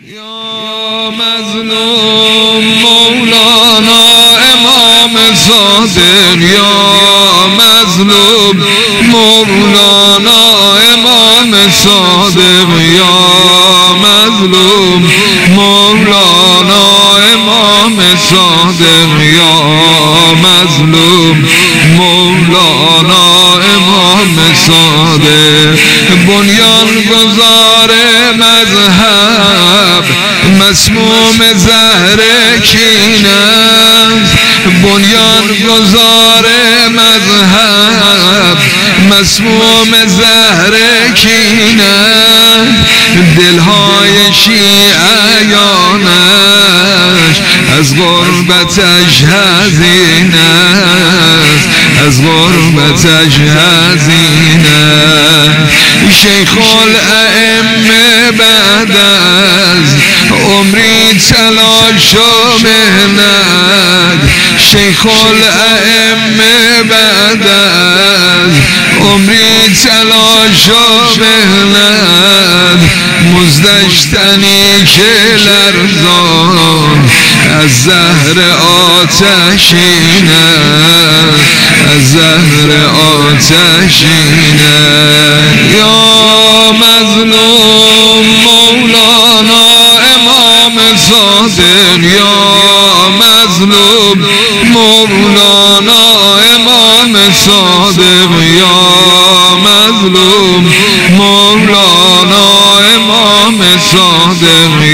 یا مظلوم مولانا امام صادق، یا مظلوم مولانا امام صادق، یا مظلوم مولانا امام صادق، یا مظلوم مولانا امام صادق. بنیان گذار مذهب مسموم زهر کینه، بنیان گذار مذهب مسموم زهر کینه، دلهای شیعیانش از غربتش هزینه، از غربتش هزینه. شیخ الائمه بعد از عمری تلاش و مهنت، شیخ الائمه بعد از عمری تلاش و مهنت، مزدشتنی که لرزان از زهر آتشینه، از زهر آتشینه. یا مظلوم مولانا امام صادق، یا مظلوم مولانا امام صادق، یا مظلوم مولانا امام صادق،